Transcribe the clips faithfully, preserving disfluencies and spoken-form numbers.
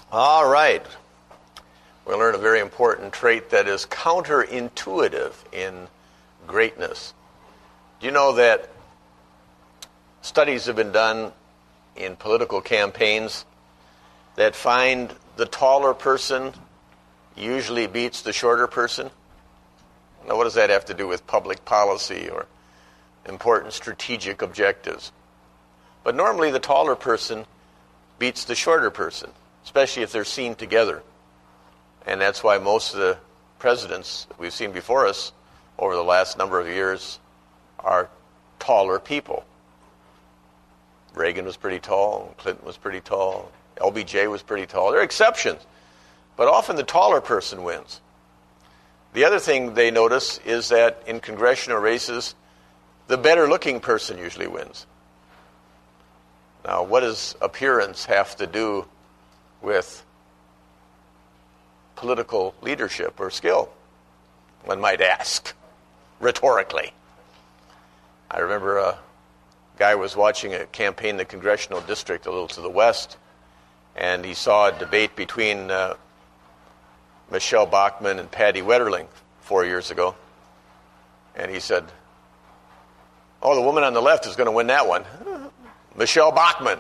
All right. We'll learn a very important trait that is counterintuitive in greatness. Do you know that studies have been done in political campaigns that find the taller person usually beats the shorter person? Now, what does that have to do with public policy or important strategic objectives? But normally the taller person beats the shorter person, especially if they're seen together. And that's why most of the presidents we've seen before us over the last number of years are taller people. Reagan was pretty tall, Clinton was pretty tall, L B J was pretty tall. There are exceptions, but often the taller person wins. The other thing they notice is that in congressional races, the better-looking person usually wins. Now, what does appearance have to do with political leadership or skill? One might ask, rhetorically. I remember a guy was watching a campaign in the congressional district a little to the west, and he saw a debate between uh, Michelle Bachmann and Patty Wetterling four years ago. And he said, oh, the woman on the left is going to win that one. Michelle Bachmann.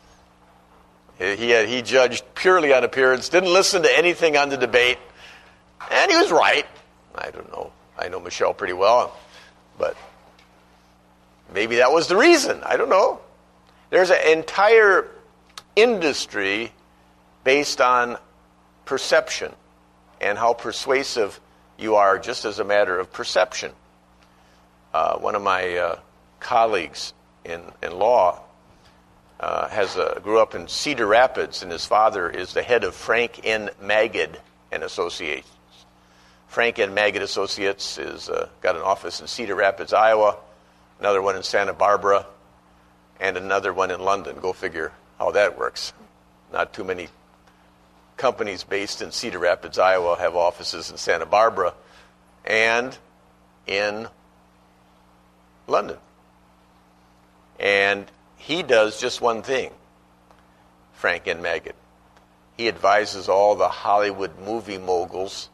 He had, he judged purely on appearance, didn't listen to anything on the debate, and he was right. I don't know. I know Michelle pretty well, but maybe that was the reason. I don't know. There's an entire industry based on perception and how persuasive you are just as a matter of perception. Uh, one of my uh, colleagues in, in law uh, has a, grew up in Cedar Rapids, and his father is the head of Frank N. Magid and Associates. Frank N. Magid Associates is uh, got an office in Cedar Rapids, Iowa, another one in Santa Barbara, and another one in London. Go figure how that works. Not too many companies based in Cedar Rapids, Iowa have offices in Santa Barbara and in London. And he does just one thing, Frank N. Magid. He advises all the Hollywood movie moguls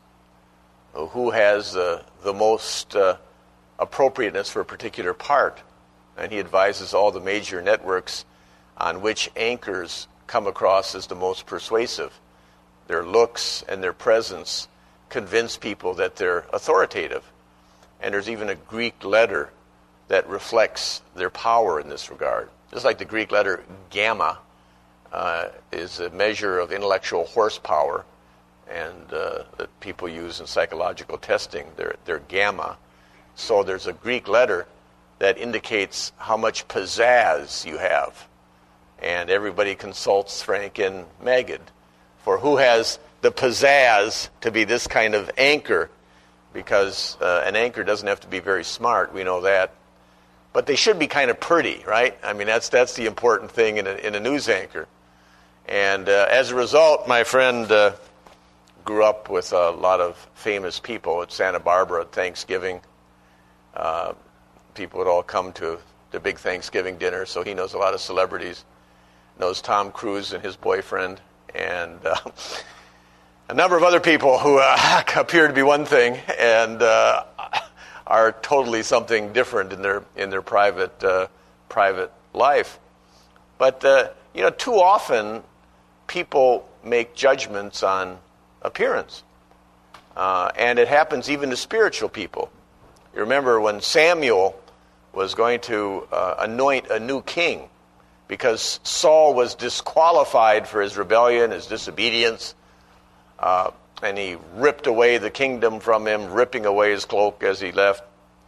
who has uh, the most uh, appropriateness for a particular part. And he advises all the major networks on which anchors come across as the most persuasive. Their looks and their presence convince people that they're authoritative. And there's even a Greek letter that reflects their power in this regard. Just like the Greek letter gamma uh, is a measure of intellectual horsepower, and uh, that people use in psychological testing, they're, they're gamma. So there's a Greek letter that indicates how much pizzazz you have. And everybody consults Frank N. Magid for who has the pizzazz to be this kind of anchor, because uh, an anchor doesn't have to be very smart, we know that. But they should be kind of pretty, right? I mean, that's that's the important thing in a, in a news anchor. And uh, as a result, my friend uh, grew up with a lot of famous people at Santa Barbara at Thanksgiving. Uh, people would all come to the big Thanksgiving dinner, so he knows a lot of celebrities. Knows Tom Cruise and his boyfriend, and uh, a number of other people who uh, appear to be one thing and uh, are totally something different in their in their private uh, private life. But uh, you know, too often people make judgments on appearance, uh, and it happens even to spiritual people. You remember when Samuel was going to uh, anoint a new king because Saul was disqualified for his rebellion, his disobedience, uh, and he ripped away the kingdom from him, ripping away his cloak as he left.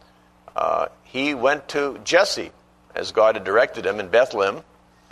Uh, he went to Jesse, as God had directed him in Bethlehem,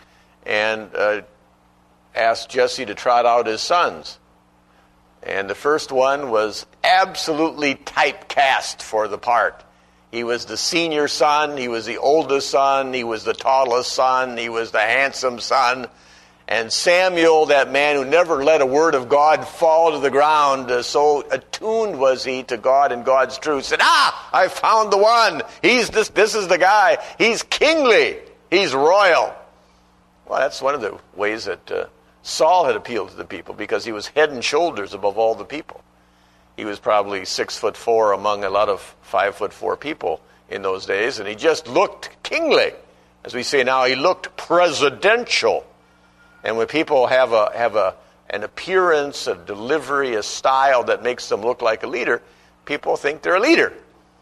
and uh, asked Jesse to trot out his sons. And the first one was absolutely typecast for the part. He was the senior son, he was the oldest son, he was the tallest son, he was the handsome son. And Samuel, that man who never let a word of God fall to the ground, uh, so attuned was he to God and God's truth, said, ah, I found the one. He's this, this is the guy. He's kingly. He's royal. Well, that's one of the ways that uh, Saul had appealed to the people because he was head and shoulders above all the people. He was probably six foot four among a lot of five foot four people in those days, and he just looked kingly. As we say now, he looked presidential. And when people have a have a an appearance, a delivery, a style that makes them look like a leader, people think they're a leader.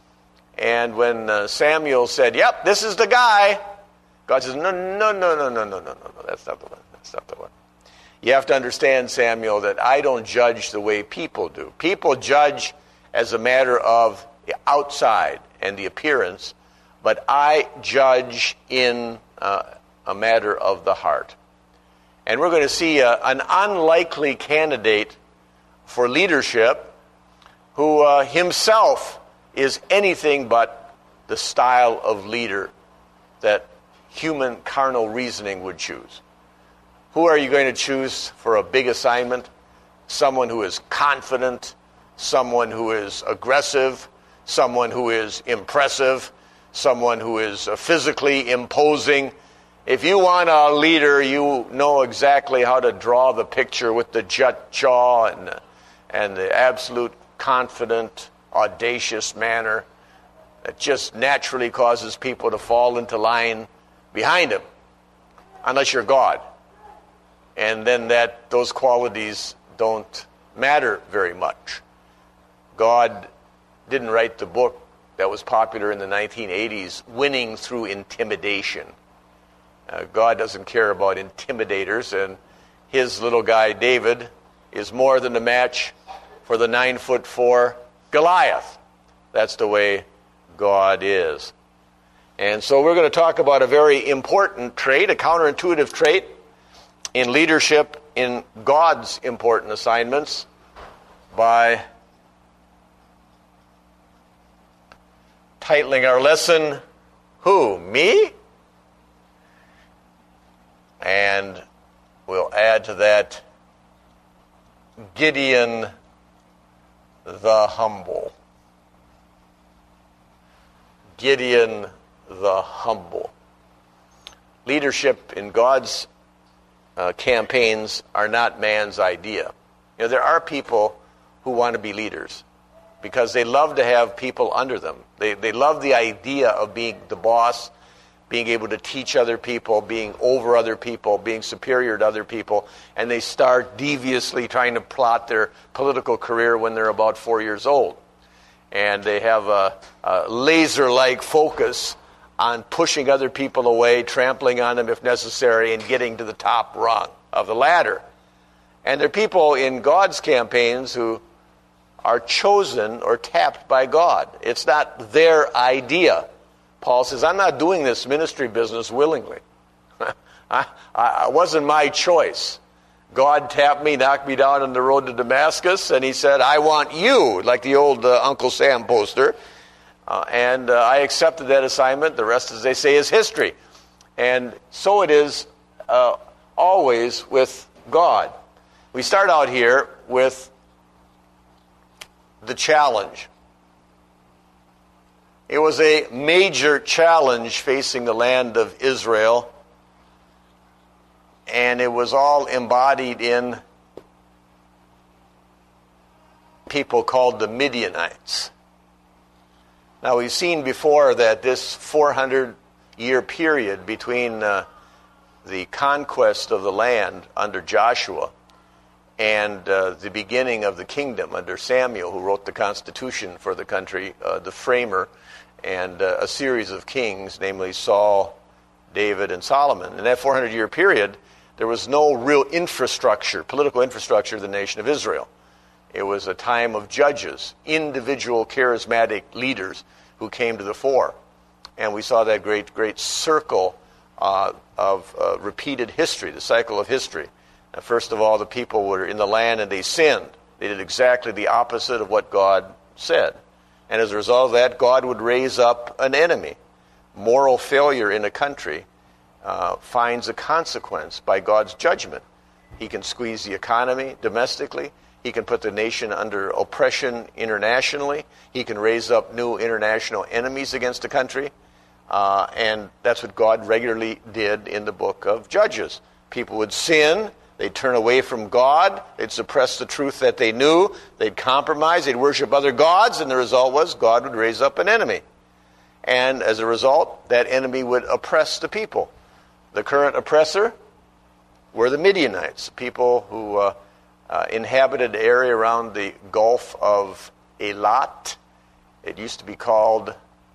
And when uh, Samuel said, "Yep, this is the guy," God says, "No, no, no, no, no, no, no, no, no. That's not the one. That's not the one." You have to understand, Samuel, that I don't judge the way people do. People judge as a matter of the outside and the appearance, but I judge in uh, a matter of the heart. And we're going to see a, an unlikely candidate for leadership who uh, himself is anything but the style of leader that human carnal reasoning would choose. Who are you going to choose for a big assignment? Someone who is confident, someone who is aggressive, someone who is impressive, someone who is physically imposing. If you want a leader, you know exactly how to draw the picture with the jet jaw and, and the absolute confident, audacious manner that just naturally causes people to fall into line behind him, unless you're God. And then that those qualities don't matter very much. God didn't write the book that was popular in the nineteen eighties, Winning Through Intimidation. Uh, God doesn't care about intimidators, and his little guy David is more than a match for the nine foot four Goliath. That's the way God is. And so we're going to talk about a very important trait, a counterintuitive trait in leadership in God's important assignments by titling our lesson, Who? Me? And we'll add to that, Gideon the Humble. Gideon the Humble. Leadership in God's uh, campaigns are not man's idea. You know, there are people who want to be leaders because they love to have people under them. They they love the idea of being the boss, being able to teach other people, being over other people, being superior to other people, and they start deviously trying to plot their political career when they're about four years old. And they have a, a laser-like focus on pushing other people away, trampling on them if necessary, and getting to the top rung of the ladder. And there are people in God's campaigns who are chosen or tapped by God. It's not their idea. Paul says, I'm not doing this ministry business willingly. I, I, it wasn't my choice. God tapped me, knocked me down on the road to Damascus, and he said, I want you, like the old uh, Uncle Sam poster. Uh, and uh, I accepted that assignment. The rest, as they say, is history. And so it is uh, always with God. We start out here with the challenge. It was a major challenge facing the land of Israel, and it was all embodied in people called the Midianites. Now, we've seen before that this four hundred year period between uh, the conquest of the land under Joshua and uh, the beginning of the kingdom under Samuel, who wrote the Constitution for the country, uh, the framer, and uh, a series of kings, namely Saul, David, and Solomon. In that four hundred year period, there was no real infrastructure, political infrastructure of the nation of Israel. It was a time of judges, individual charismatic leaders who came to the fore. And we saw that great, great circle uh, of uh, repeated history, the cycle of history. Now, first of all, the people were in the land and they sinned. They did exactly the opposite of what God said. And as a result of that, God would raise up an enemy. Moral failure in a country uh, finds a consequence by God's judgment. He can squeeze the economy domestically. He can put the nation under oppression internationally. He can raise up new international enemies against the country. Uh, and that's what God regularly did in the book of Judges. People would sin. They'd turn away from God. They'd suppress the truth that they knew. They'd compromise. They'd worship other gods. And the result was God would raise up an enemy. And as a result, that enemy would oppress the people. The current oppressor were the Midianites, people who uh, uh, inhabited the area around the Gulf of Eilat. It used to be called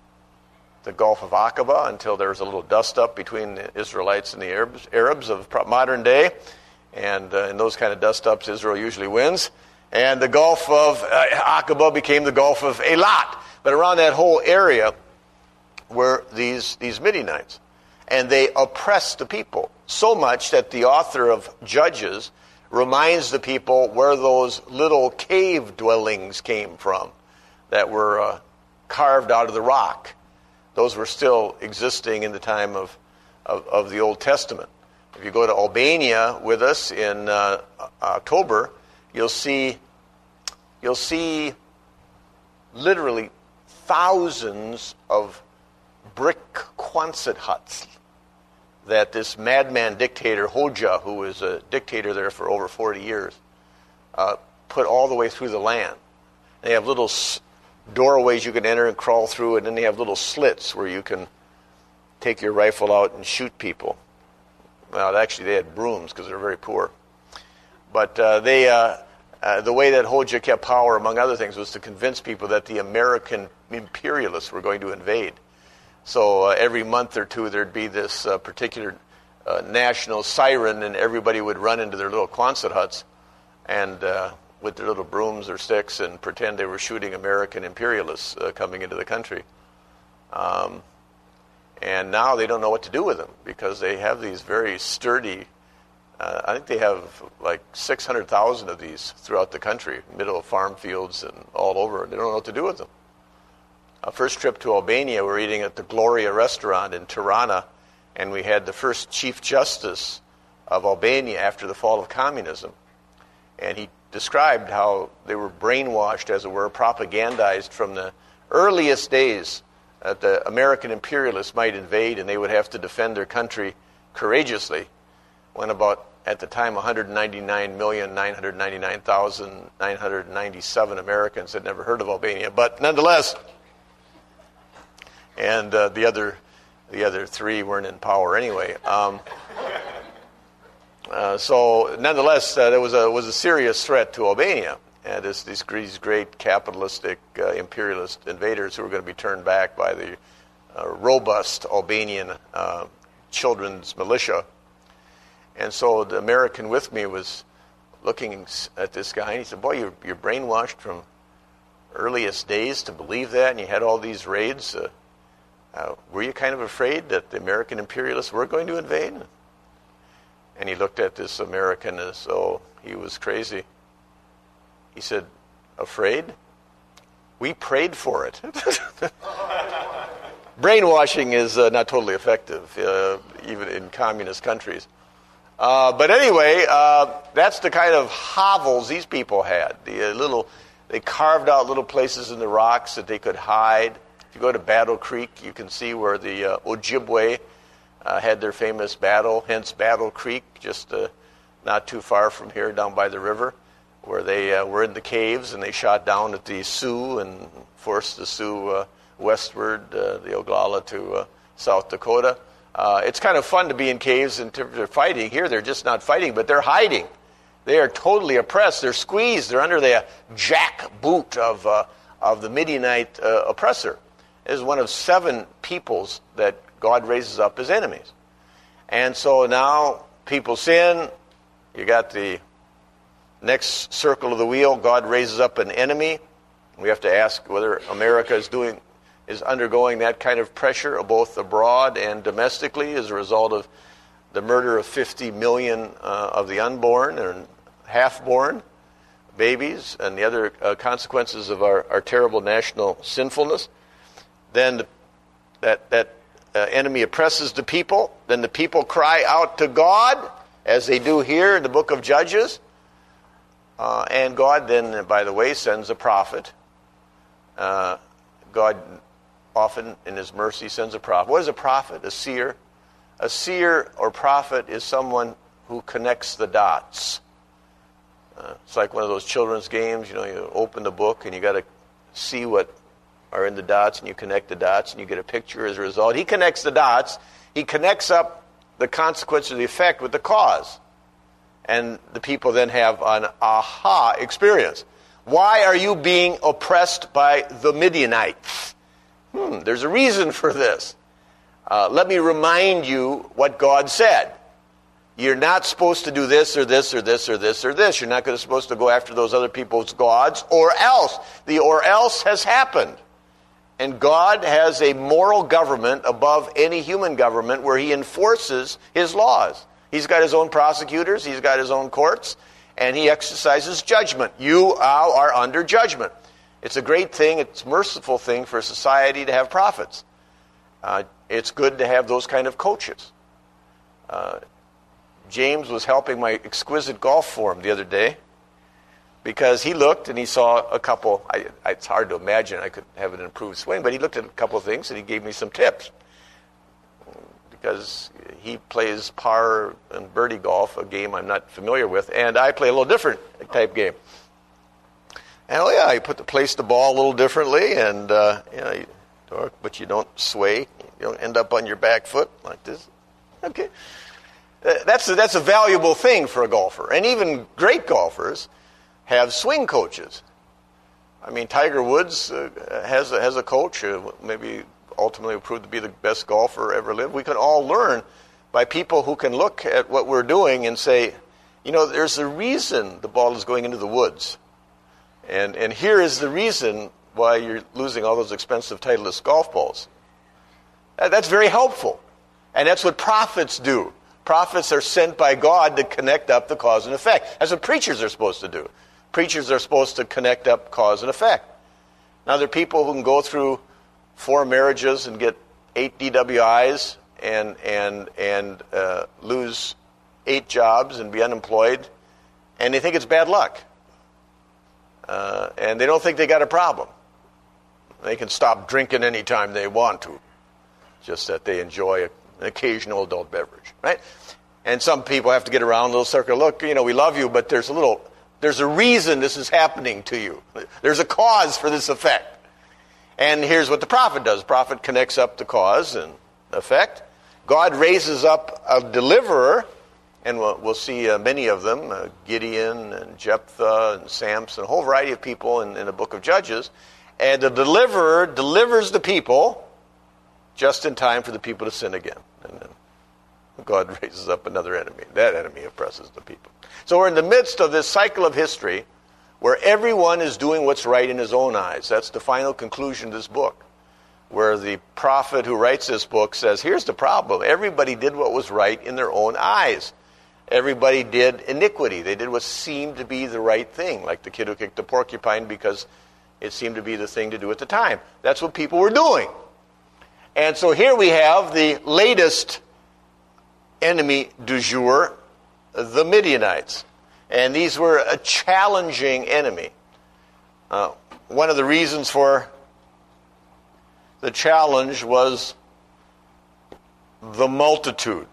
the Gulf of Aqaba until there was a little dust-up between the Israelites and the Arabs, Arabs of modern day. And uh, in those kind of dust-ups, Israel usually wins. And the Gulf of uh, Aqaba became the Gulf of Eilat. But around that whole area were these, these Midianites. And they oppressed the people so much that the author of Judges reminds the people where those little cave dwellings came from that were uh, carved out of the rock. Those were still existing in the time of, of, of the Old Testament. If you go to Albania with us in uh, October, you'll see you'll see literally thousands of brick Quonset huts that this madman dictator Hoxha, who was a dictator there for over forty years, uh, put all the way through the land. They have little doorways you can enter and crawl through, and then they have little slits where you can take your rifle out and shoot people. Well, actually, they had brooms because they're very poor. But uh, they, uh, uh, the way that Hoxha kept power, among other things, was to convince people that the American imperialists were going to invade. So uh, every month or two, there'd be this uh, particular uh, national siren, and everybody would run into their little Quonset huts and uh, with their little brooms or sticks and pretend they were shooting American imperialists uh, coming into the country. Um, and now they don't know what to do with them because they have these very sturdy, uh, I think they have like six hundred thousand of these throughout the country, middle of farm fields and all over. They don't know what to do with them. Our first trip to Albania, we were eating at the Gloria restaurant in Tirana, and we had the first Chief Justice of Albania after the fall of communism. And he described how they were brainwashed, as it were, propagandized from the earliest days that the American imperialists might invade and they would have to defend their country courageously, when about, at the time, one hundred ninety-nine million nine hundred ninety-nine thousand nine hundred ninety-seven Americans had never heard of Albania. But nonetheless, and uh, the other the other three weren't in power anyway. Um, Uh, so, nonetheless, uh, there was a was a serious threat to Albania. And this, these, these great capitalistic uh, imperialist invaders who were going to be turned back by the uh, robust Albanian uh, children's militia. And so the American with me was looking at this guy, and he said, boy, you're, you're brainwashed from earliest days to believe that, and you had all these raids. Uh, uh, were you kind of afraid that the American imperialists were going to invade? And he looked at this American as though he was crazy. He said, afraid? We prayed for it. Brainwashing is uh, not totally effective, uh, even in communist countries. Uh, but anyway, uh, that's the kind of hovels these people had. The uh, little, they carved out little places in the rocks that they could hide. If you go to Battle Creek, you can see where the uh, Ojibwe Uh, had their famous battle, hence Battle Creek, just uh, not too far from here, down by the river, where they uh, were in the caves and they shot down at the Sioux and forced the Sioux uh, westward, uh, the Oglala to uh, South Dakota. Uh, it's kind of fun to be in caves and they're fighting. Here they're just not fighting, but they're hiding. They are totally oppressed. They're squeezed. They're under the jackboot of uh, of the Midianite uh, oppressor. It is one of seven peoples that God raises up as enemies. And so now people sin. You got the next circle of the wheel. God raises up an enemy. We have to ask whether America is doing, is undergoing that kind of pressure, both abroad and domestically, as a result of the murder of fifty million uh, of the unborn and half-born babies, and the other uh, consequences of our, our terrible national sinfulness. Then the, that that. Uh, enemy oppresses the people, then the people cry out to God, as they do here in the book of Judges. Uh, and God then, by the way, sends a prophet. Uh, God often, in his mercy, sends a prophet. What is a prophet? A seer? A seer or prophet is someone who connects the dots. Uh, it's like one of those children's games, you know, you open the book and you got to see what are in the dots, and you connect the dots, and you get a picture as a result. He connects the dots. He connects up the consequence or the effect with the cause. And the people then have an aha experience. Why are you being oppressed by the Midianites? Hmm, there's a reason for this. Uh, let me remind you what God said. You're not supposed to do this or this or this or this or this. You're not gonna, supposed to go after those other people's gods or else. The or else has happened. And God has a moral government above any human government where he enforces his laws. He's got his own prosecutors, he's got his own courts, and he exercises judgment. You are under judgment. It's a great thing, it's a merciful thing for society to have prophets. Uh, it's good to have those kind of coaches. Uh, James was helping my exquisite golf form the other day because he looked and he saw a couple, I, it's hard to imagine I could have an improved swing, but he looked at a couple of things and he gave me some tips. Because he plays par and birdie golf, a game I'm not familiar with, and I play a little different type game. And oh yeah, you put the place the ball a little differently, and uh, you know, you, but you don't sway, you don't end up on your back foot like this. Okay, uh, that's a, that's a valuable thing for a golfer, and even great golfers have swing coaches. I mean, Tiger Woods uh, has a, has a coach, uh, maybe. Ultimately proved to be the best golfer ever lived. We can all learn by people who can look at what we're doing and say, you know, there's a reason the ball is going into the woods. And and here is the reason why you're losing all those expensive Titleist golf balls. That's very helpful. And that's what prophets do. Prophets are sent by God to connect up the cause and effect. That's what preachers are supposed to do. Preachers are supposed to connect up cause and effect. Now, there are people who can go through four marriages and get eight D W Is and and and uh, lose eight jobs and be unemployed, and they think it's bad luck, uh, and they don't think they got a problem. They can stop drinking anytime they want to, just that they enjoy a, an occasional adult beverage, right? And some people have to get around a little circle. Look, you know, we love you, but there's a little, there's a reason this is happening to you. There's a cause for this effect. And here's what the prophet does. The prophet connects up the cause and effect. God raises up a deliverer, and we'll, we'll see uh, many of them, uh, Gideon and Jephthah and Samson, a whole variety of people in, in the book of Judges. And the deliverer delivers the people just in time for the people to sin again. And then God raises up another enemy. That enemy oppresses the people. So we're in the midst of this cycle of history where everyone is doing what's right in his own eyes. That's the final conclusion of this book, where the prophet who writes this book says, here's the problem. Everybody did what was right in their own eyes. Everybody did iniquity. They did what seemed to be the right thing, like the kid who kicked the porcupine because it seemed to be the thing to do at the time. That's what people were doing. And so here we have the latest enemy du jour, the Midianites. And these were a challenging enemy. Uh, one of the reasons for the challenge was the multitude.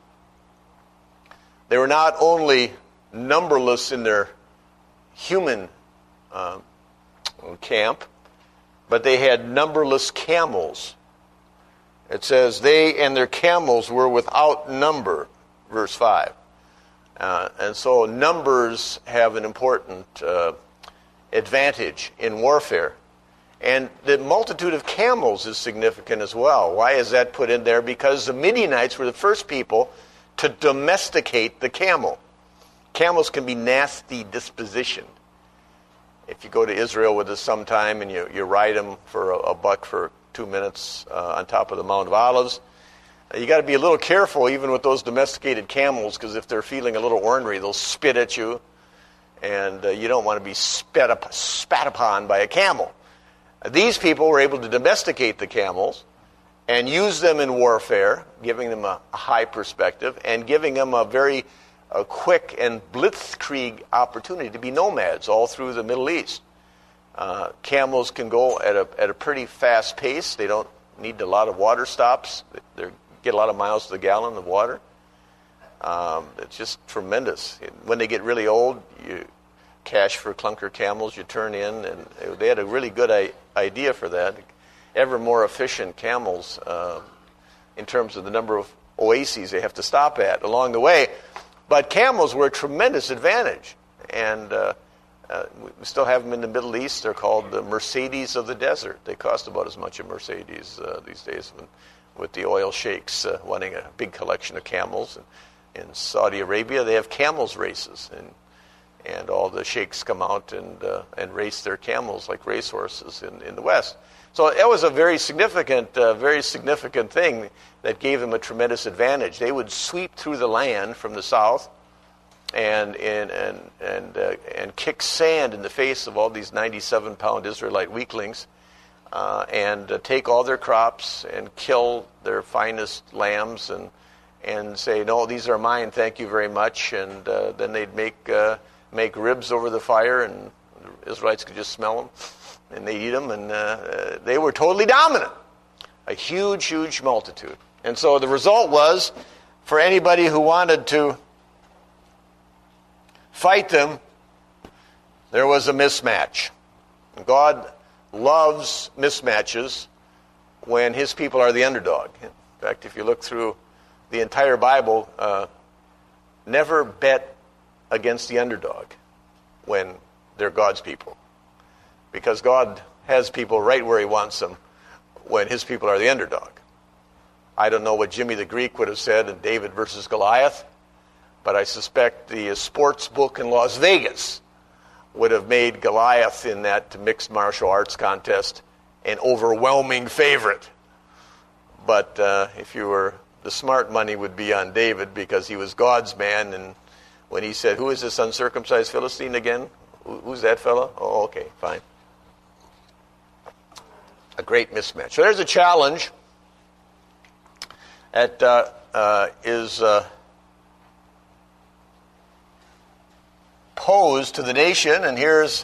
They were not only numberless in their human uh, camp, but they had numberless camels. It says, they and their camels were without number, verse five. Uh, and so numbers have an important uh, advantage in warfare. And the multitude of camels is significant as well. Why is that put in there? Because the Midianites were the first people to domesticate the camel. Camels can be nasty dispositioned. If you go to Israel with us sometime and you, you ride them for a, a buck for two minutes uh, on top of the Mount of Olives, you got to be a little careful even with those domesticated camels, because if they're feeling a little ornery, they'll spit at you, and uh, you don't want to be spat, up, spat upon by a camel. These people were able to domesticate the camels and use them in warfare, giving them a, a high perspective and giving them a very a quick and blitzkrieg opportunity to be nomads all through the Middle East. Uh, camels can go at a at a pretty fast pace. They don't need a lot of water stops. They get a lot of miles to the gallon of water. Um, it's just tremendous. When they get really old, you cash for clunker camels, you turn in, and they had a really good I- idea for that. Ever more efficient camels uh, in terms of the number of oases they have to stop at along the way. But camels were a tremendous advantage. And uh, uh, we still have them in the Middle East. They're called the Mercedes of the desert. They cost about as much as Mercedes uh, these days when, with the oil sheikhs uh, wanting a big collection of camels. And in Saudi Arabia, they have camels races. And and all the sheikhs come out and uh, and race their camels like racehorses in, in the West. So that was a very significant, uh, very significant thing that gave them a tremendous advantage. They would sweep through the land from the south and and and and, uh, and kick sand in the face of all these ninety-seven pound Israelite weaklings, uh, and uh, take all their crops and kill their finest lambs and and say, no, these are mine, thank you very much. And uh, then they'd make uh, make ribs over the fire, and the Israelites could just smell them. And they eat them, and uh, they were totally dominant. A huge, huge multitude. And so the result was, for anybody who wanted to fight them, there was a mismatch. God loves mismatches when his people are the underdog. In fact, if you look through the entire Bible, uh, never bet against the underdog when they're God's people. Because God has people right where he wants them when his people are the underdog. I don't know what Jimmy the Greek would have said in David versus Goliath, but I suspect the sports book in Las Vegas would have made Goliath in that mixed martial arts contest an overwhelming favorite. But uh, if you were, the smart money would be on David because he was God's man, and when he said, who is this uncircumcised Philistine again? Who's that fellow? Oh, okay, fine. A great mismatch. So there's a challenge that uh, uh, is uh, posed to the nation, and here's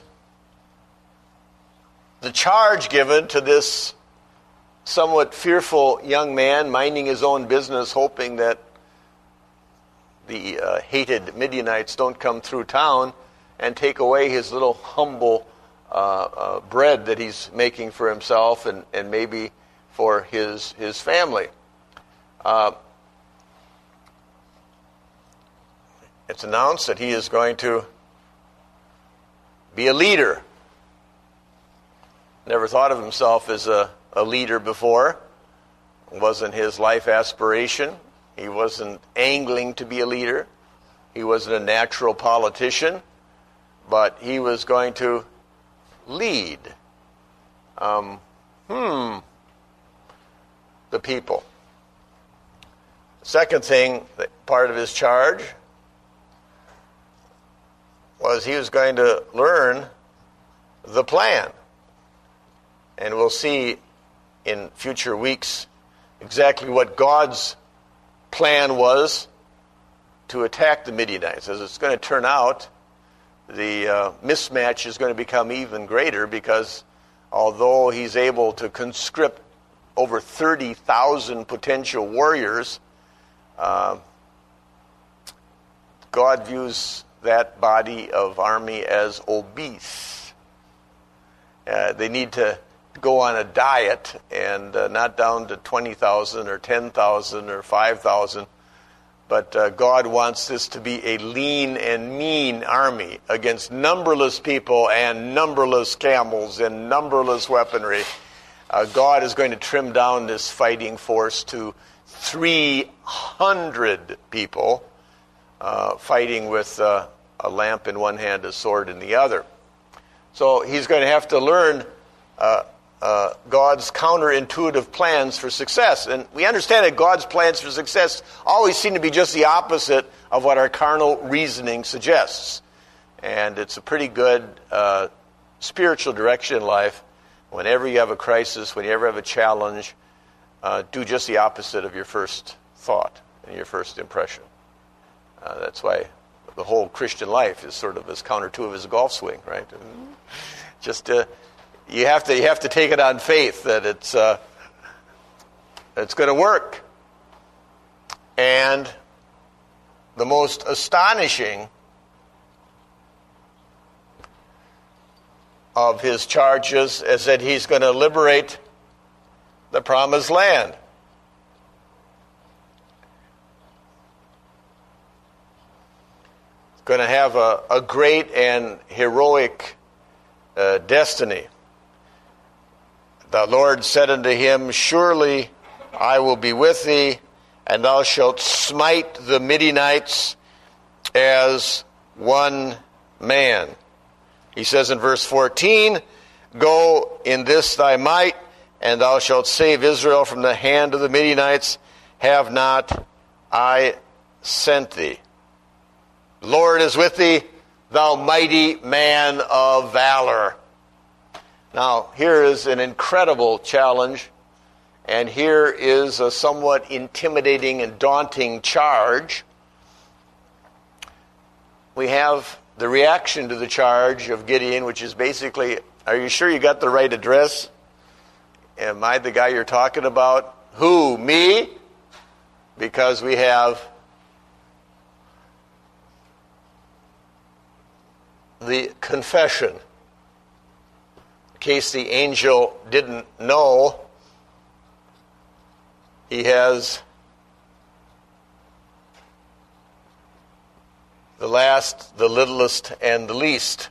the charge given to this somewhat fearful young man minding his own business, hoping that the uh, hated Midianites don't come through town and take away his little humble Uh, uh, bread that he's making for himself and, and maybe for his his family. Uh, it's announced that he is going to be a leader. Never thought of himself as a, a leader before. It wasn't his life aspiration. He wasn't angling to be a leader. He wasn't a natural politician. But he was going to lead um, hmm, the people. Second thing, part of his charge, was he was going to learn the plan. And we'll see in future weeks exactly what God's plan was to attack the Midianites. As it's going to turn out, the uh, mismatch is going to become even greater because although he's able to conscript over thirty thousand potential warriors, uh, God views that body of army as obese. Uh, they need to go on a diet and uh, not down to twenty thousand or ten thousand or five thousand. But uh, God wants this to be a lean and mean army against numberless people and numberless camels and numberless weaponry. Uh, God is going to trim down this fighting force to three hundred people uh, fighting with uh, a lamp in one hand, a sword in the other. So he's going to have to learn uh, Uh, God's counterintuitive plans for success. And we understand that God's plans for success always seem to be just the opposite of what our carnal reasoning suggests. And it's a pretty good uh, spiritual direction in life. Whenever you have a crisis, when you ever have a challenge, uh, do just the opposite of your first thought and your first impression. Uh, that's why the whole Christian life is sort of as counterintuitive as a golf swing, right? Just uh, You have to you have to take it on faith that it's uh, it's going to work. And the most astonishing of his charges is that he's going to liberate the promised land. He's going to have a, a great and heroic uh, destiny. The Lord said unto him, surely I will be with thee, and thou shalt smite the Midianites as one man. He says in verse fourteen, go in this thy might, and thou shalt save Israel from the hand of the Midianites. Have not I sent thee? The Lord is with thee, thou mighty man of valor. Now, here is an incredible challenge, and here is a somewhat intimidating and daunting charge. We have the reaction to the charge of Gideon, which is basically, are you sure you got the right address? Am I the guy you're talking about? Who, me? Because we have the confession. In case the angel didn't know, he has the last, the littlest, and the least.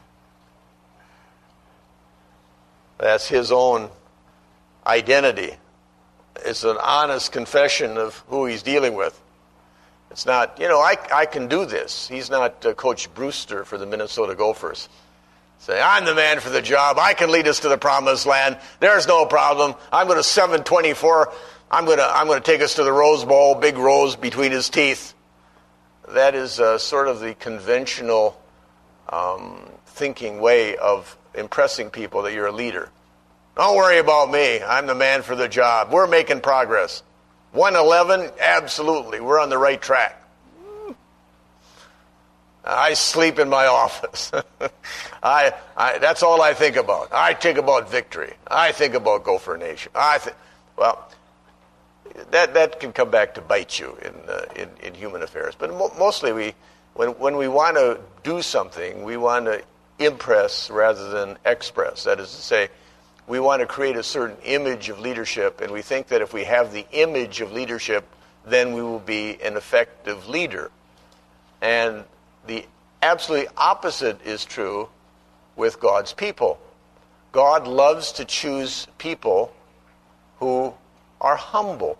That's his own identity. It's an honest confession of who he's dealing with. It's not, you know, I, I can do this. He's not uh, Coach Brewster for the Minnesota Gophers. Say, I'm the man for the job. I can lead us to the promised land. There's no problem. I'm going to seven twenty-four. I'm going to I'm going to take us to the Rose Bowl, big rose between his teeth. That is uh, sort of the conventional um, thinking way of impressing people that you're a leader. Don't worry about me. I'm the man for the job. We're making progress. one eleven, absolutely. We're on the right track. I sleep in my office. I, I, that's all I think about. I think about victory. I think about Gopher Nation. I think, well, that that can come back to bite you in uh, in, in human affairs. But mo- mostly, we when when we want to do something, we want to impress rather than express. That is to say, we want to create a certain image of leadership, and we think that if we have the image of leadership, then we will be an effective leader. And the absolutely opposite is true with God's people. God loves to choose people who are humble.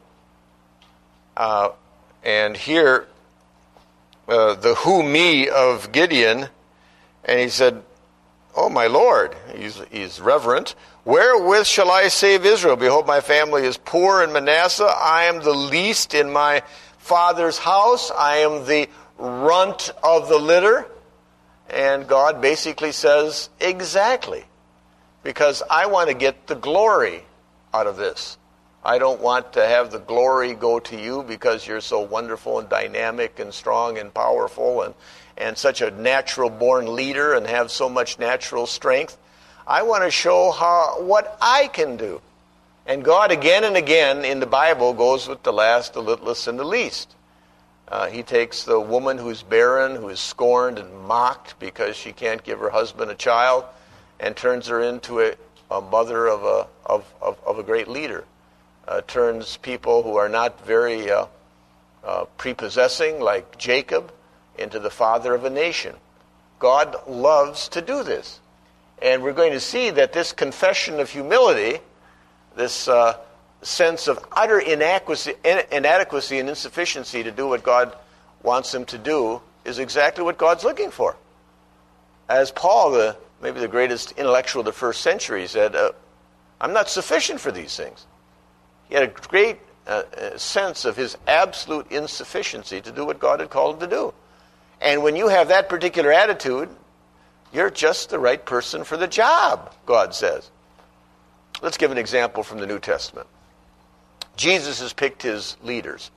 Uh, and here, uh, the who me of Gideon, and he said, oh, my Lord, he's, he's reverent. Wherewith shall I save Israel? Behold, my family is poor in Manasseh. I am the least in my father's house. I am the runt of the litter. And God basically says, exactly. Because I want to get the glory out of this. I don't want to have the glory go to you because you're so wonderful and dynamic and strong and powerful and, and such a natural-born leader and have so much natural strength. I want to show how what I can do. And God again and again in the Bible goes with the last, the littlest, and the least. Uh, he takes the woman who's barren, who is scorned and mocked because she can't give her husband a child, and turns her into a, a mother of a of, of, of a great leader. Uh, turns people who are not very uh, uh, prepossessing, like Jacob, into the father of a nation. God loves to do this. And we're going to see that this confession of humility, this uh, sense of utter inadequacy, inadequacy and insufficiency to do what God wants him to do, is exactly what God's looking for. As Paul, the maybe the greatest intellectual of the first century, said, uh, I'm not sufficient for these things. He had a great uh, sense of his absolute insufficiency to do what God had called him to do. And when you have that particular attitude, you're just the right person for the job, God says. Let's give an example from the New Testament. Jesus has picked his leaders,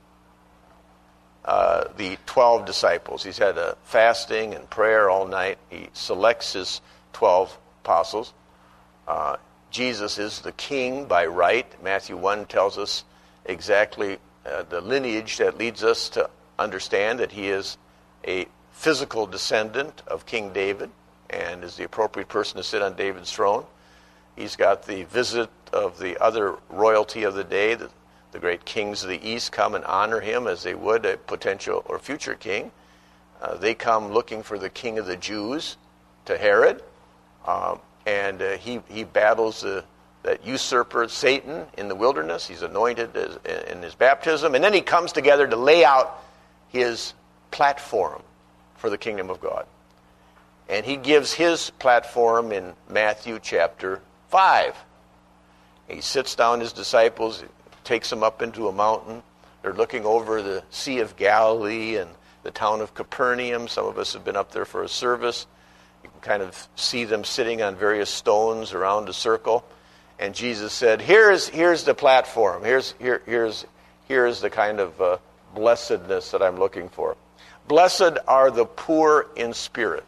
uh, the twelve disciples. He's had a fasting and prayer all night. He selects his twelve apostles. Uh, Jesus is the king by right. Matthew one tells us exactly uh, the lineage that leads us to understand that he is a physical descendant of King David and is the appropriate person to sit on David's throne. He's got the visit of the other royalty of the day. The, the great kings of the East come and honor him as they would a potential or future king. Uh, they come looking for the king of the Jews to Herod, um, and uh, he, he battles uh, that usurper Satan in the wilderness. He's anointed as, in his baptism, and then he comes together to lay out his platform for the kingdom of God. And he gives his platform in Matthew chapter five. He sits down his disciples, takes them up into a mountain. They're looking over the Sea of Galilee and the town of Capernaum. Some of us have been up there for a service. You can kind of see them sitting on various stones around a circle. And Jesus said, here's here's the platform. Here's here here's here's the kind of uh, blessedness that I'm looking for. Blessed are the poor in spirit,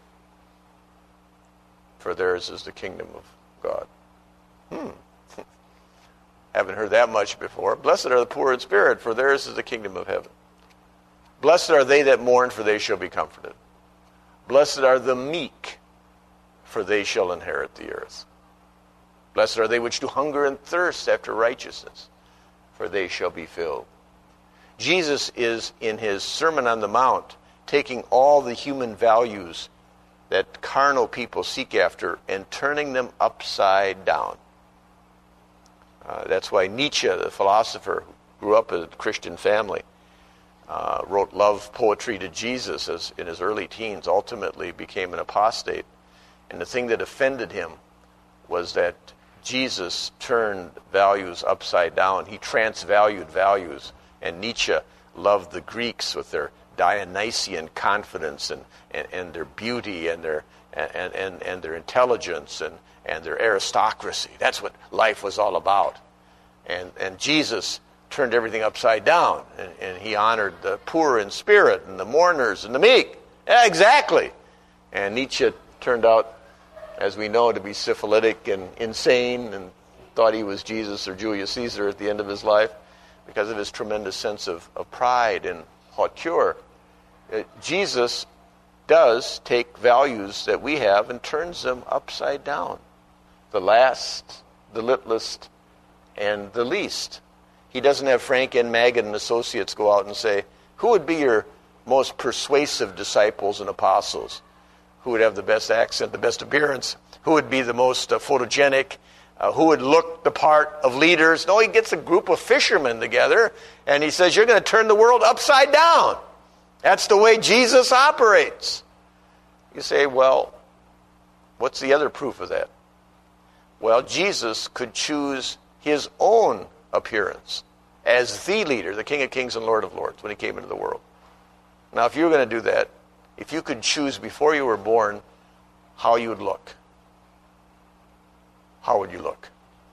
for theirs is the kingdom of God. Hmm. Haven't heard that much before. Blessed are the poor in spirit, for theirs is the kingdom of heaven. Blessed are they that mourn, for they shall be comforted. Blessed are the meek, for they shall inherit the earth. Blessed are they which do hunger and thirst after righteousness, for they shall be filled. Jesus is, in his Sermon on the Mount, taking all the human values that carnal people seek after and turning them upside down. Uh, that's why Nietzsche, the philosopher who grew up in a Christian family, uh, wrote love poetry to Jesus as in his early teens, ultimately became an apostate. And the thing that offended him was that Jesus turned values upside down. He transvalued values. And Nietzsche loved the Greeks with their Dionysian confidence and, and, and their beauty and their and, and, and their intelligence and, and their aristocracy. That's what life was all about. And and Jesus turned everything upside down, and, and he honored the poor in spirit and the mourners and the meek. Yeah, exactly. And Nietzsche turned out, as we know, to be syphilitic and insane and thought he was Jesus or Julius Caesar at the end of his life because of his tremendous sense of, of pride and hauteur. Uh, Jesus does take values that we have and turns them upside down. The last, the littlest, and the least. He doesn't have Frank and Magid and associates go out and say, who would be your most persuasive disciples and apostles? Who would have the best accent, the best appearance? Who would be the most uh, photogenic? Uh, who would look the part of leaders? No, he gets a group of fishermen together, and he says, you're going to turn the world upside down. That's the way Jesus operates. You say, well, what's the other proof of that? Well, Jesus could choose his own appearance as the leader, the King of Kings and Lord of Lords, when he came into the world. Now, if you were going to do that, if you could choose before you were born how you would look, how would you look?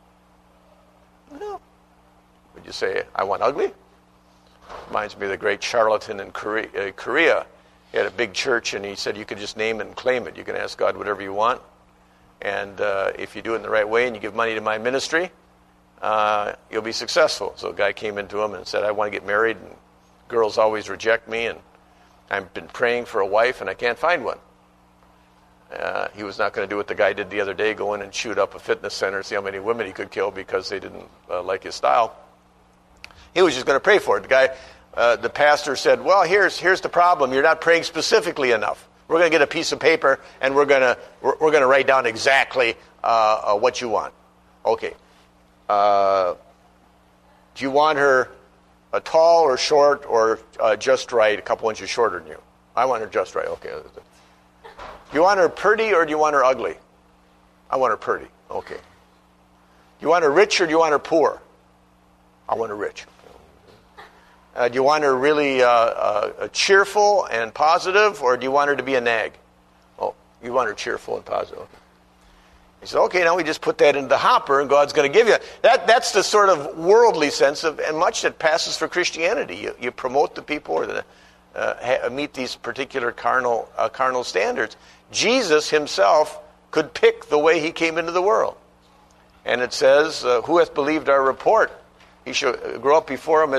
No. Would you say, I want ugly? Reminds me of the great charlatan in Korea. Uh, Korea. He had a big church, and he said you could just name it and claim it. You can ask God whatever you want. And uh, if you do it in the right way and you give money to my ministry, uh, you'll be successful. So a guy came into him and said, I want to get married, and girls always reject me, and I've been praying for a wife, and I can't find one. Uh, he was not going to do what the guy did the other day, go in and shoot up a fitness center, see how many women he could kill because they didn't uh, like his style. He was just going to pray for it. The guy, uh, the pastor said, well, here's here's the problem. You're not praying specifically enough. We're going to get a piece of paper, and we're going to we're, we're going to write down exactly uh, uh, what you want. Okay. Uh, do you want her uh, tall or short or uh, just right, a couple inches shorter than you? I want her just right. Okay. Do you want her pretty or do you want her ugly? I want her pretty. Okay. Do you want her rich or do you want her poor? I want her rich. Uh, do you want her really uh, uh, cheerful and positive, or do you want her to be a nag? Oh, you want her cheerful and positive. Okay. He said, okay, now we just put that into the hopper, and God's going to give you. That, that's the sort of worldly sense of, and much that passes for Christianity. You, you promote the people or the, uh, ha, meet these particular carnal, uh, carnal standards. Jesus himself could pick the way he came into the world. And it says, uh, who hath believed our report? He shall grow up before him as a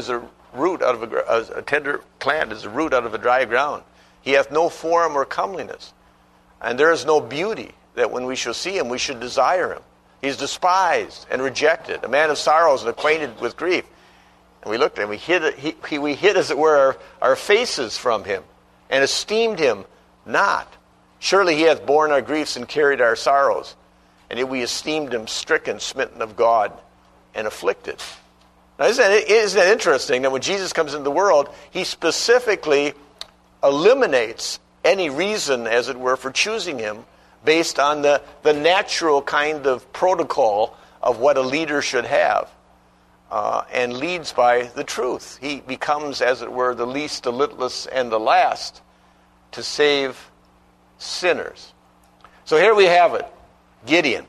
root out of a, a tender plant is a root out of a dry ground. He hath no form or comeliness. And there is no beauty that when we shall see him, we should desire him. He's despised and rejected, a man of sorrows and acquainted with grief. And we looked at him, we hid, he, he, we hid as it were, our, our faces from him, and esteemed him not. Surely he hath borne our griefs and carried our sorrows. And yet we esteemed him stricken, smitten of God, and afflicted. Now isn't that, isn't that interesting that when Jesus comes into the world, he specifically eliminates any reason, as it were, for choosing him based on the, the natural kind of protocol of what a leader should have, uh, and leads by the truth. He becomes, as it were, the least, the littlest, and the last to save sinners. So here we have it, Gideon.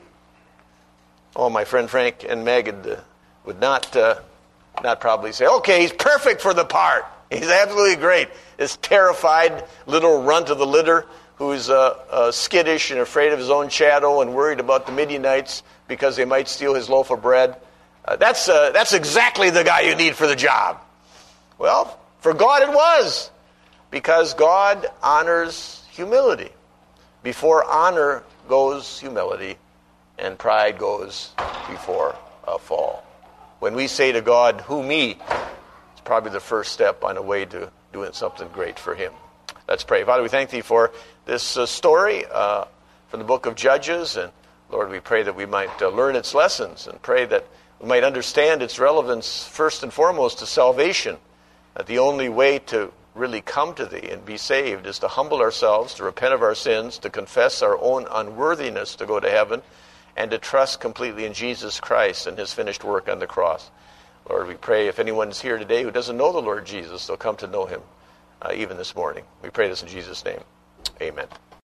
Oh, my friend Frank and Megan uh, would not, uh, not probably say, okay, he's perfect for the part. He's absolutely great. This terrified little runt of the litter who's uh, uh, skittish and afraid of his own shadow and worried about the Midianites because they might steal his loaf of bread. Uh, that's, uh, that's exactly the guy you need for the job. Well, for God it was, because God honors humility. Before honor goes humility, and pride goes before a fall. When we say to God, who me? It's probably the first step on the way to doing something great for him. Let's pray. Father, we thank thee for this uh, story uh, from the book of Judges. And Lord, we pray that we might uh, learn its lessons and pray that we might understand its relevance first and foremost to salvation. That the only way to really come to thee and be saved is to humble ourselves, to repent of our sins, to confess our own unworthiness to go to heaven, and to trust completely in Jesus Christ and his finished work on the cross. Lord, we pray if anyone's here today who doesn't know the Lord Jesus, they'll come to know him uh, even this morning. We pray this in Jesus' name. Amen.